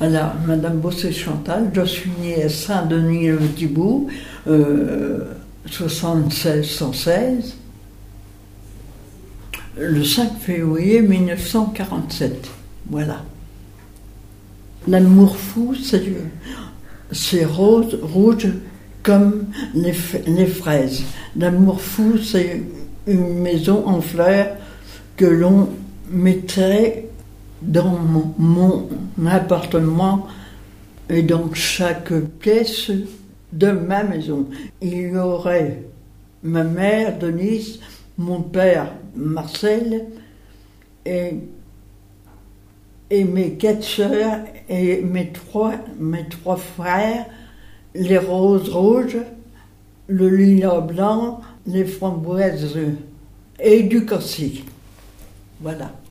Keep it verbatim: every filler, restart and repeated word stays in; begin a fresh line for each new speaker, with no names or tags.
Alors, Madame Bossé-Chantal, je suis née à Saint-Denis-le-Petit-Bourg, euh, soixante-seize cent seize, le cinq février mille neuf cent quarante-sept. Voilà. L'amour fou, c'est, c'est rose, rouge comme les, les fraises. L'amour fou, c'est une maison en fleurs que l'on mettrait dans mon, mon appartement et dans chaque pièce de ma maison. Il y aurait ma mère, Denise, mon père, Marcel, et, et mes quatre sœurs et mes trois, mes trois frères, les roses rouges, le lilas blanc, les framboises et du corsier. Voilà.